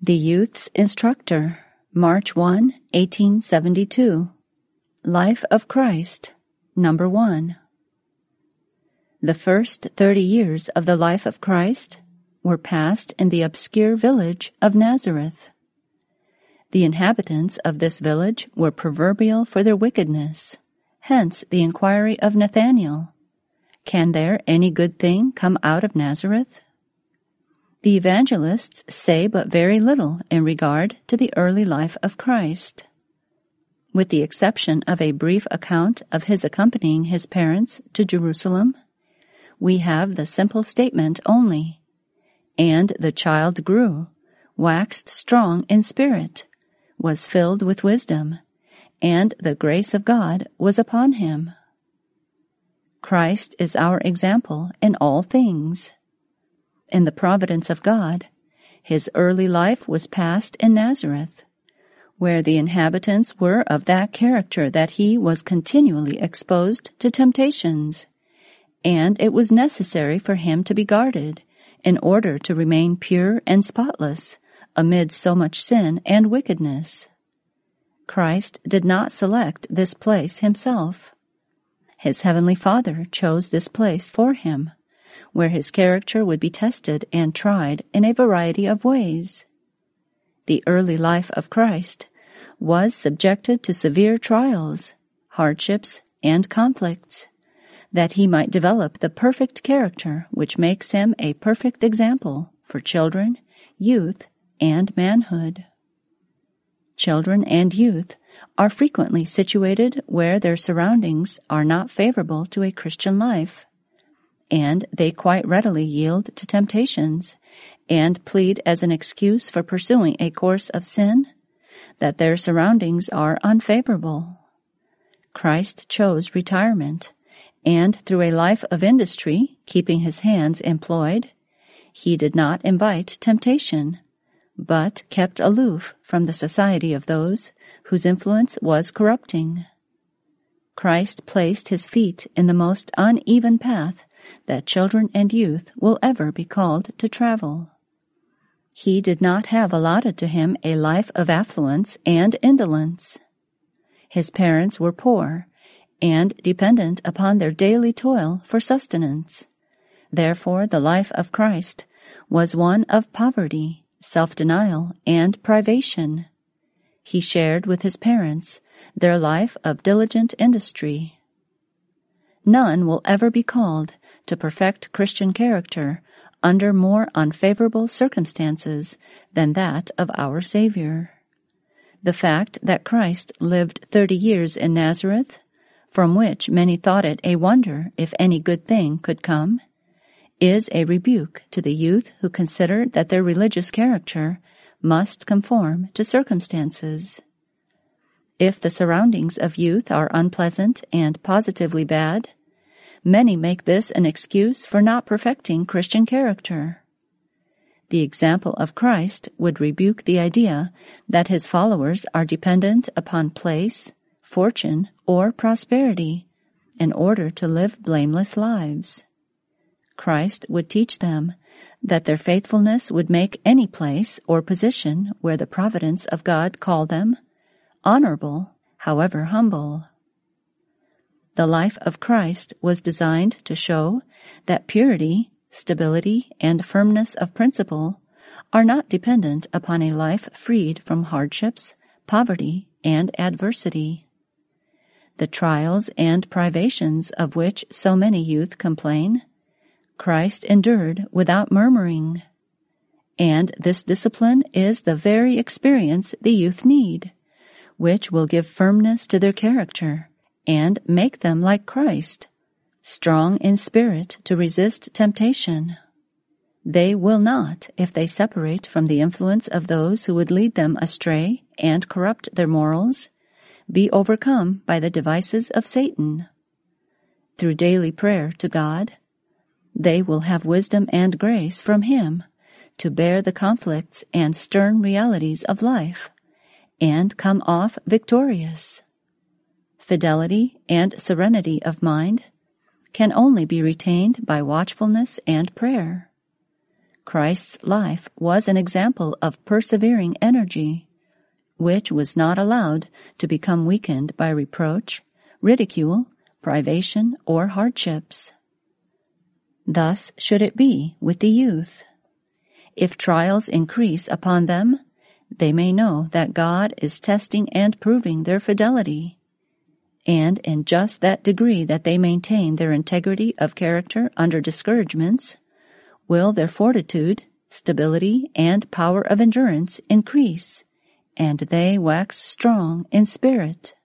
The Youth's Instructor, March 1, 1872. Life of Christ, Number 1. The first 30 years of the life of Christ were passed in the obscure village of Nazareth. The inhabitants of this village were proverbial for their wickedness, hence the inquiry of Nathanael, "Can there any good thing come out of Nazareth?" The evangelists say but very little in regard to the early life of Christ. With the exception of a brief account of his accompanying his parents to Jerusalem, we have the simple statement only, "And the child grew, waxed strong in spirit, was filled with wisdom, and the grace of God was upon him." Christ is our example in all things. In the providence of God, his early life was passed in Nazareth, where the inhabitants were of that character that he was continually exposed to temptations, and it was necessary for him to be guarded in order to remain pure and spotless amid so much sin and wickedness. Christ did not select this place himself. His heavenly Father chose this place for him, where his character would be tested and tried in a variety of ways. The early life of Christ was subjected to severe trials, hardships, and conflicts, that he might develop the perfect character which makes him a perfect example for children, youth, and manhood. Children and youth are frequently situated where their surroundings are not favorable to a Christian life, and they quite readily yield to temptations and plead as an excuse for pursuing a course of sin that their surroundings are unfavorable. Christ chose retirement, and through a life of industry, keeping his hands employed, he did not invite temptation, but kept aloof from the society of those whose influence was corrupting. Christ placed his feet in the most uneven path that children and youth will ever be called to travel. He did not have allotted to him a life of affluence and indolence. His parents were poor and dependent upon their daily toil for sustenance. Therefore, the life of Christ was one of poverty, self-denial, and privation. He shared with his parents their life of diligent industry. None will ever be called to perfect Christian character under more unfavorable circumstances than that of our Savior. The fact that Christ lived 30 years in Nazareth, from which many thought it a wonder if any good thing could come, is a rebuke to the youth who consider that their religious character must conform to circumstances. If the surroundings of youth are unpleasant and positively bad, many make this an excuse for not perfecting Christian character. The example of Christ would rebuke the idea that his followers are dependent upon place, fortune, or prosperity in order to live blameless lives. Christ would teach them that their faithfulness would make any place or position where the providence of God called them honorable, however humble. The life of Christ was designed to show that purity, stability, and firmness of principle are not dependent upon a life freed from hardships, poverty, and adversity. The trials and privations of which so many youth complain, Christ endured without murmuring. And this discipline is the very experience the youth need, which will give firmness to their character and make them like Christ, strong in spirit to resist temptation. They will not, if they separate from the influence of those who would lead them astray and corrupt their morals, be overcome by the devices of Satan. Through daily prayer to God, they will have wisdom and grace from him to bear the conflicts and stern realities of life and come off victorious. Fidelity and serenity of mind can only be retained by watchfulness and prayer. Christ's life was an example of persevering energy, which was not allowed to become weakened by reproach, ridicule, privation, or hardships. Thus should it be with the youth. If trials increase upon them, they may know that God is testing and proving their fidelity, and in just that degree that they maintain their integrity of character under discouragements, will their fortitude, stability, and power of endurance increase, and they wax strong in spirit.